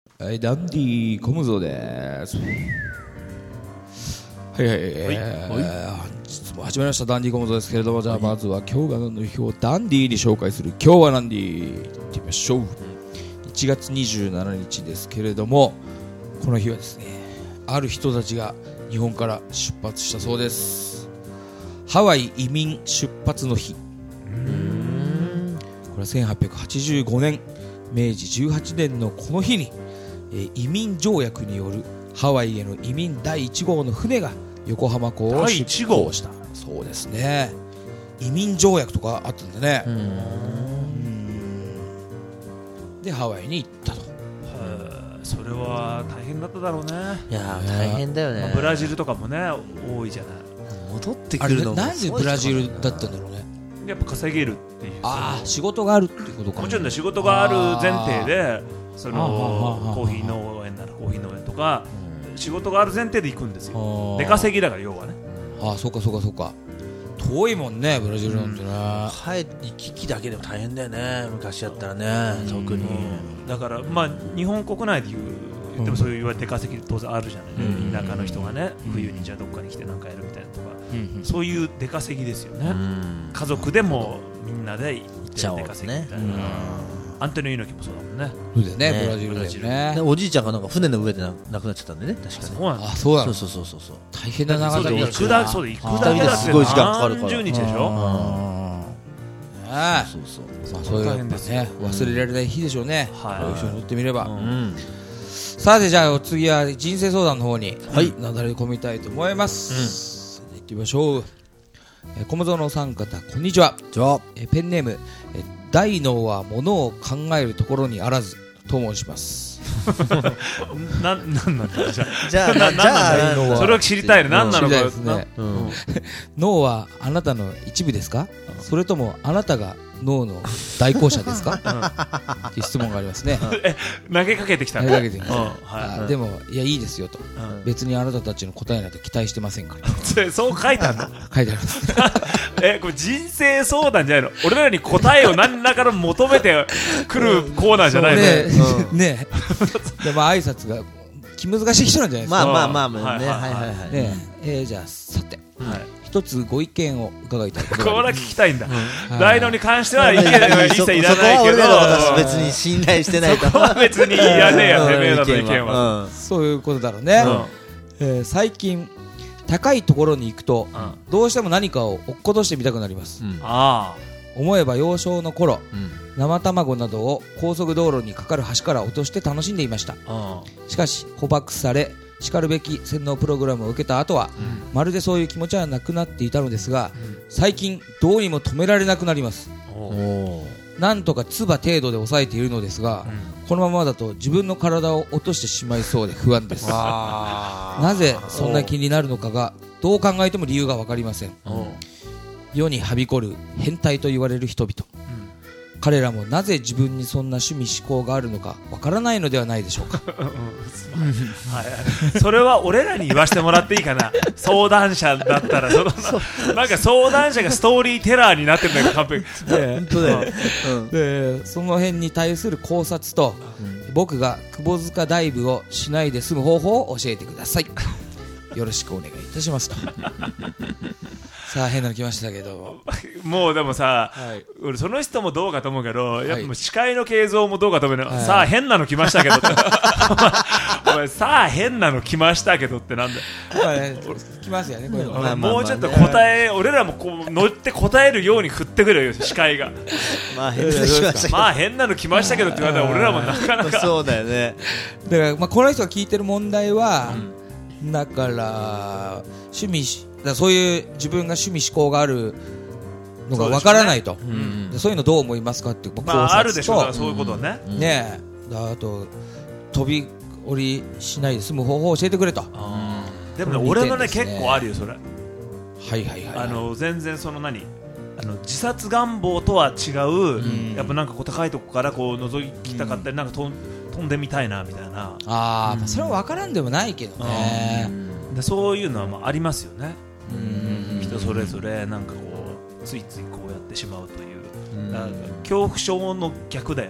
はい、ダンディーコムゾーです。はいはい、本日も始まりましたダンディーコムゾーですけれども、じゃあまずは今日が何の日をダンディーに紹介する今日はダンディーいってみましょう。1月27日ですけれども、この日はですね、ある人たちが日本から出発したそうです。ハワイ移民出発の日。これは1885年明治18年のこの日に移民条約によるハワイへの移民第1号の船が横浜港を出港した。そうですね、移民条約とかあったんだね。でハワイに行ったと。 それは大変だっただろうね。 いや大変だよね、 ブラジルとかもね多いじゃない。 戻ってくるのもなんでブラジルだったんだろうね。 やっぱ稼げるっていう。 仕事があるってことか。 もちろん仕事がある前提で、そのコーヒー農園ならコーヒー農園とか、仕事がある前提で行くんですよ。出稼ぎだから要はね。 そうかそうかそうか。遠いもんねブラジルなんてね。 行き来だけでも大変だよね、昔やったらね。特にだからまあ日本国内で言ってもそういう出稼ぎ当然あるじゃない。田舎の人がね、冬にじゃあどっかに来て何かやるみたいなとか、そういう出稼ぎですよね。家族でもみんなで行って出稼ぎみたいな。アントニオ猪木もそうだもんね。 そうだよね、ブラジルだよね。 おじいちゃんがなんか船の上で亡くなっちゃったんでね、確かに。 そうなんだ。 そうなの。 そう大変な長旅。 行くだけですごい時間かかるから。 何十日でしょ。 そういうね、忘れられない日でしょうね。一緒に乗ってみれば。さてじゃあお次は人生相談の方になだれ込みたいと思います。行ってみましょう。コムゾのお三方こんにちは。ペンネーム大脳はものを考えるところにあらずと申します。 なんなんだじゃあそれを知りたいね。何なのか。 脳はあなたの一部ですか、それともあなたが脳の代行者ですか、っていう質問がありますね。 投げかけてきた。 でもいやいいですよと、別にあなたたちの答えなんて期待してませんから。 そう書いてあるの。 書いてあります。 これ人生相談じゃないの。俺らに答えを何らかの求めてくるコーナーじゃないの。 ねえ。でも挨拶が気難しい人なんじゃないですか。 まあね。じゃあさて、一つご意見を伺いたい。 これは聞きたいんだ。大脳に関しては意見一切いらないけど、 別に信頼してないと。 そこは別にいらねえや、てめえらの意見は。 そういうことだろうね。最近高いところに行くとどうしても何かを落っことしてみたくなります。思えば幼少の頃、生卵などを高速道路にかかる橋から落として楽しんでいました。しかし捕獲されしかるべき洗脳プログラムを受けた後は、まるでそういう気持ちはなくなっていたのですが、最近どうにも止められなくなります。なんとか唾程度で抑えているのですが、このままだと自分の体を落としてしまいそうで不安です。なぜそんな気になるのかがどう考えても理由が分かりません。世にはびこる変態と言われる人々、彼らもなぜ自分にそんな趣味思考があるのかわからないのではないでしょうか。 それは俺らに言わせてもらっていいかな。相談者だったらなんか相談者がストーリーテラーになってるんだけど完璧。 本当だよ。でその辺に対する考察と、僕が窪塚ダイブをしないで済む方法を教えてください。よろしくお願いいたしますと。さあ変なの来ましたけど、 もうでもさ、俺その人もどうかと思うけど、やっぱもう司会の形像もどうかと思うけど、さあ変なの来ましたけどってお前さあ変なの来ましたけどってなんだよ。 来ますよねこういうの。もうちょっと答え、俺らもこう乗って答えるように振ってくれよ司会が。 まあ変なの来ましたけどって言われたら俺らもなかなか。そうだよね。 だからこの人が聞いてる問題は、だから趣味そういう自分が趣味思考があるのがわからないと、そういうのどう思いますかって考察と、 あるでしょう、そういうことね。 あと飛び降りしないで済む方法を教えてくれと。 でもね、俺のね結構あるよそれ。全然その自殺願望とは違う、やっぱなんかこう高いとこからこう覗きたかったり、なんか飛んでみたいなみたいな。 それは分からんでもないけどね。 でそういうのはまあありますよね。人それぞれなんかこうついついこうやってしまうという、恐怖症の逆だよね。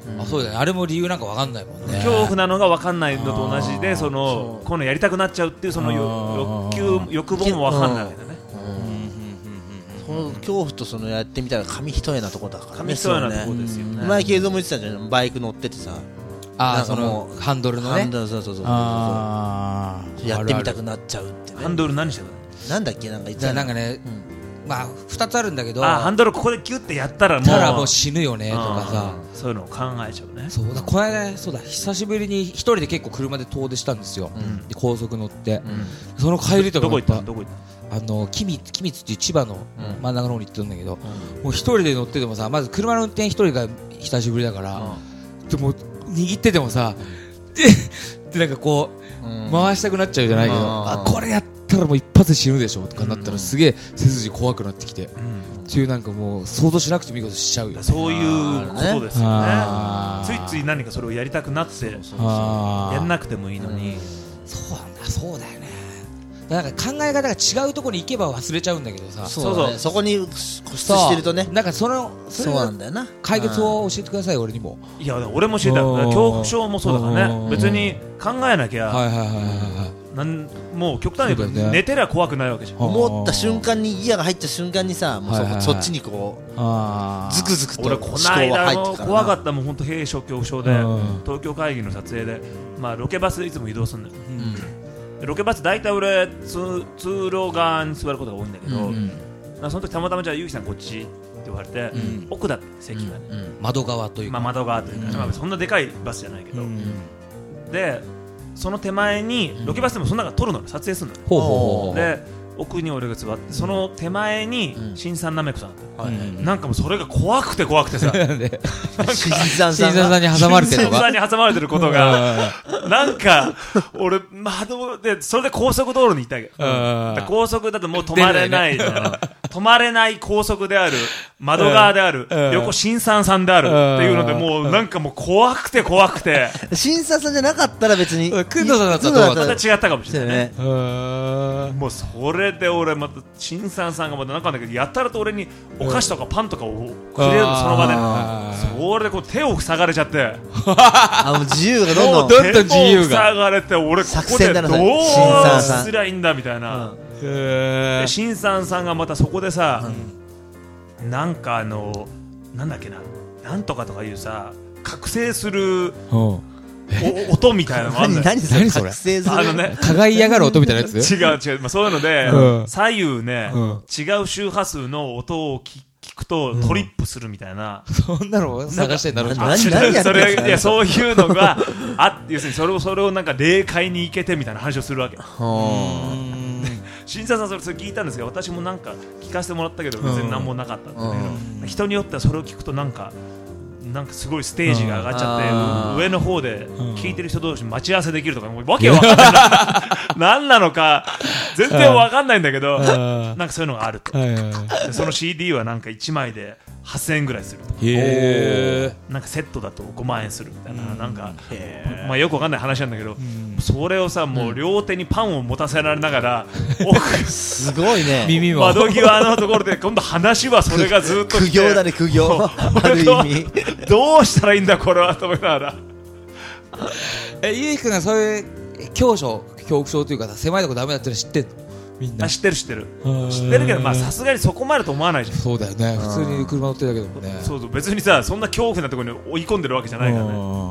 そうだね、あれも理由なんか分かんないもんね。 恐怖なのが分かんないのと同じで、このやりたくなっちゃうっていうその欲望も分かんないわけだね。 その恐怖とそのやってみたら紙一重なとこだからね。 紙一重なとこですよね。 前慶三も言ってたじゃん、バイク乗っててさ、 そのハンドルのね、 そうやってみたくなっちゃうってね。 ハンドル何してた？ なんだっけ、なんか言ってたなんかね、まあ2つあるんだけど、 ハンドルここでキュッてやったらもう死ぬよねとかさ、 そういうのを考えちゃうね。 そうだ、この間そうだ、久しぶりに一人で結構車で遠出したんですよ。で高速乗って、その帰りとかどこ行った？ 君津っていう千葉の真ん中の方に行ってるんだけど、もう一人で乗っててもさ、まず車の運転一人が久しぶりだから、でも握っててもさ、でなんかこう回したくなっちゃうじゃないけど、これやったらもう一発で死ぬでしょとかなったらすげえ背筋怖くなってきて、っていうなんかもう想像しなくてもいいことしちゃうよ。 そういうことですよね。ついつい何かそれをやりたくなってやんなくてもいいのに。 そうだよね。なんか考え方が違うところに行けば忘れちゃうんだけどさ、 そこに固執してるとね、 なんかそうなんだよな。 解決を教えてください、俺にも。 いや俺も教えたよ。恐怖症もそうだからね。別に考えなきゃ、もう極端に言うと寝てりゃ怖くないわけじゃん。 思った瞬間にギアが入った瞬間にさ、もうそっちにこうズクズクと俺この間怖かったもん、本当閉所恐怖症で、東京会議の撮影で、まあロケバスでいつも移動するんだよ。ロケバス大体俺通路側に座ることが多いんだけど、その時たまたまじゃあゆうきさんこっちって言われて、奥だった席がね、 窓側というか、 窓側というか、そんなでかいバスじゃないけど、でその手前にロケバスでもその中撮るの撮影するので、奥に俺が座ってその手前に新さんなめこさんなんかもうそれが怖くてさ新さんに挟まれてることがなんか俺窓でそれで高速道路に行ったわけ。高速だともう止まれない止まれない高速である、窓側である、横新さんであるっていうので、もうなんかもう怖くて新さんじゃなかったら別に工藤さんだったらまた違ったかもしれないね。もうそれで俺また新さんがまたなんかだけど、やったらと俺にお菓子とかパンとかをくれるの、その場で。それでこう手を塞がれちゃって、 もう自由がどんどん自由が塞がれて、俺ここでどうすりゃいいんだみたいな。新さんがまたそこでさ、なんかなんだっけな、なんとかとかいうさ、覚醒する音みたいなのがあるんだよ。 何それ？覚醒する輝いやがる音みたいなやつ？ 違う、そういうので左右ね、違う周波数の音を聞くとトリップするみたいな、 そんなの探してんだろう。 そういうのが要するにそれをなんか霊界に行けてみたいな話をするわけ。新さんそれ聞いたんですが、私もなんか聞かせてもらったけど別に何もなかったんだけど、人によってはそれを聞くとなんかすごいステージが上がっちゃって、上の方で聞いてる人同士待ち合わせできるとか、もうわけわかんない何なのか全然わかんないんだけど、なんかそういうのがあると。その CD はなんか1枚で8000円ぐらいするとか、なんかセットだと5万円するみたいな、なんかまあよくわかんない話なんだけど、それをさ、もう両手にパンを持たせられながら、 すごいね、 窓際のところで今度話はそれがずっと苦行だね、苦行。ある意味どうしたらいいんだこれはと思いながら。 ゆうきくんがそういう恐怖症というかさ、狭いとこダメだっての知ってんの？みんな知ってるけど、まあさすがにそこまでと思わないじゃん。 そうだよね、普通に車乗ってるだけでもね。 そう別にさ、そんな恐怖なところに追い込んでるわけじゃないからね。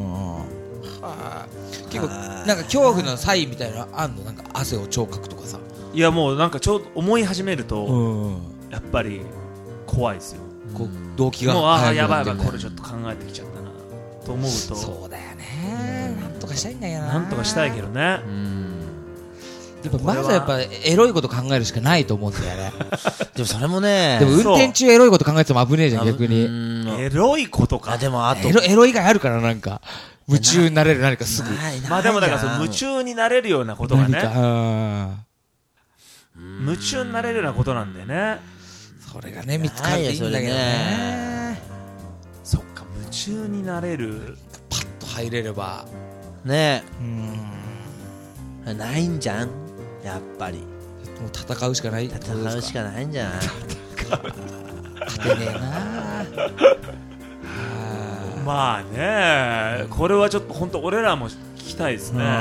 結構なんか恐怖のサインみたいなのあんの？なんか汗を超かくとかさ。 いやもうなんかちょうど思い始めるとやっぱり怖いですよ。 こう動機がもうやばいこれちょっと考えてきちゃったなと思うと。 そうだよね、なんとかしたいんだけどな。 なんとかしたいけどね。 やっぱまずやっぱエロいこと考えるしかないと思うんだよね。 でもそれもね、 でも運転中エロいこと考えても危ねえじゃん、逆に。 エロいことか。 でもあとエロ以外あるから、なんか夢中になれる何かすぐ。 まあでもだから夢中になれるようなことがね、夢中になれるようなことなんだよね。 それがね見つかっていいんだけどね。 そっか、夢中になれる、 パッと入れればね。ないんじゃん、やっぱり。 もう戦うしかない。 戦うしかないんじゃない。 勝てねえな。 まあね、これはちょっと本当俺らも聞きたいですね。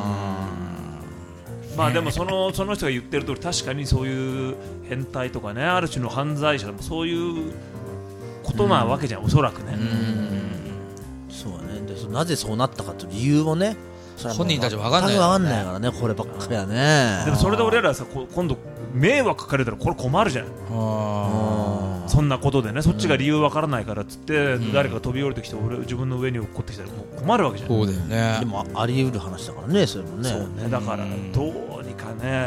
まあでもその人が言ってる通り、確かにそういう変態とかね、ある種の犯罪者でもそういうことなわけじゃん、おそらくね。 そうね。でなぜそうなったかという理由もね、 本人たちは分かんない、 分かんないからね、こればっかりはね。 でもそれで俺らさ、今度迷惑かかれたらこれ困るじゃん。そんなことでね、そっちが理由分からないからっつって、誰か飛び降りてきて自分の上に落っこってきたらもう困るわけじゃん。 そうだよね。 でもあり得る話だからね、それもね。 そうね、だからどうにかね、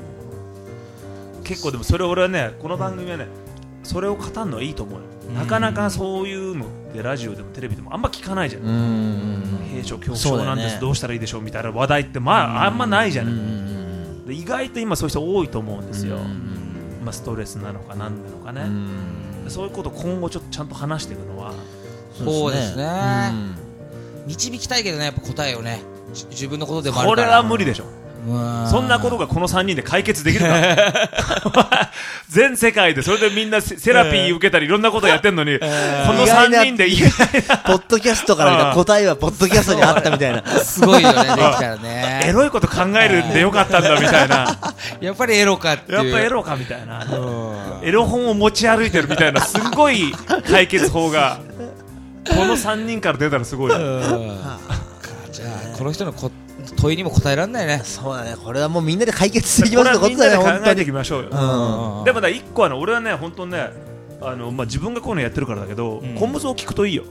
結構でもそれ俺はね、この番組はね、それを語るのはいいと思うよ。なかなかそういうのってラジオでもテレビでもあんま聞かないじゃん。閉所恐怖症なんです、どうしたらいいでしょうみたいな話題ってまああんまないじゃない。で意外と今そういう人多いと思うんですよ。まあストレスなのか何なのかね。そういうことを今後ちょっとちゃんと話していくのは。 そうですね。導きたいけどね、やっぱ答えをね、自分のことでもあるこから。 れは無理でしょ。そんなことがこの3人で解決できるか全世界でそれでみんなセラピー受けたりいろんなことやってんのに、この3人で言えないな。 ポッドキャストから見た答えはポッドキャストにあったみたいな。 すごいよね、できたらね。 エロいこと考えるんでよかったんだみたいな。 やっぱりエロかっていう。 やっぱエロかみたいな。エロ本を持ち歩いてるみたいな、すごい解決法がこの3人から出たらすごい。じゃあこの人の問いにも答えられないね。 そうだね、これはもうみんなで解決していきますってことだね。 みんなで考えていきましょうよ。でも1個は俺はね、本当にね、自分がこういうのやってるからだけど、コンブスを聞くといいよ。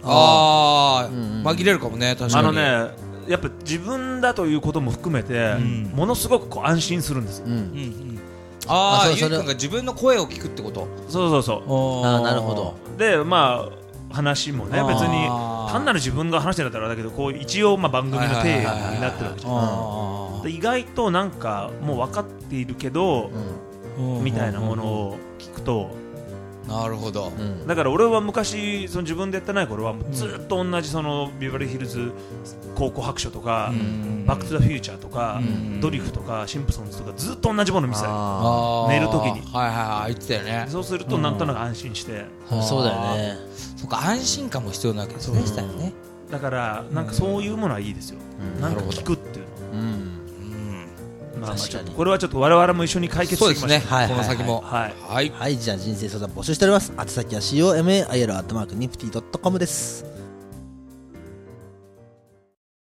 紛れるかもね、確かに。 やっぱ自分だということも含めて、ものすごくこう安心するんですよ。 ゆうくんが自分の声を聞くってこと。 そうそうそう。 なるほど。 でまあ話もね、別に単なる自分が話してるんだったらだけど、こう一応まあ番組の体になってるわけじゃん。で意外となんかもう分かっているけどみたいなものを聞くと、 なるほど。 だから俺は昔その自分でやってない頃はずっと同じそのビバリーヒルズ考古白書とかバックトゥザフューチャーとかドリフとかシンプソンズとかずっと同じもの見せたり、寝るときに。 言ってたよね。 そうするとなんとなく安心して。 そうだよね。 そうか、安心感も必要なわけですね。 だからなんかそういうものはいいですよ。なんか聞くっていうの。これはちょっと我々も一緒に解決していきましょう。 この先も。 はい、じゃあ人生相談募集しております。宛先はCOMAIL@nifty.com です。